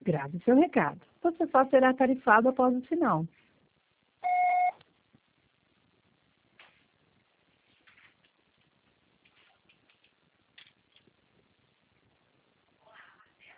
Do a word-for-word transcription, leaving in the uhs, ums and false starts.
Grave seu recado. Você só será tarifado após o sinal.